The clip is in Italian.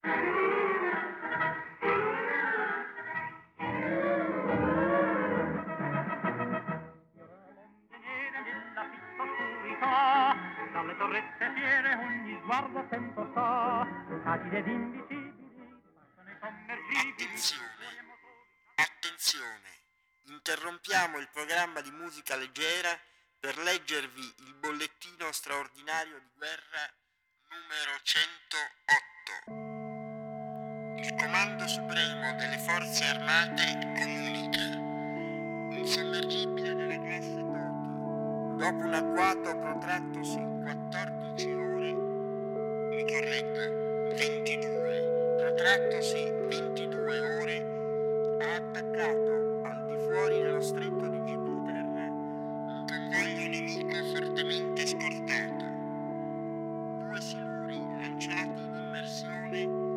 Nella fitta oscurità, dalle torrette fiere ogni sguardo attento sta, agili ed invisibili, persone sommergibili. Attenzione, interrompiamo il programma di musica leggera per leggervi il bollettino straordinario di guerra numero 108. Il Comando Supremo delle Forze Armate comunica: un sommergibile della classe Tokyo, dopo un agguato protrattosi 14 ore, mi corregga, 22, protrattosi 22 ore, ha attaccato al di fuori dello stretto di Gibilterra un convoglio nemico fortemente scortato. 2 siluri lanciati in immersione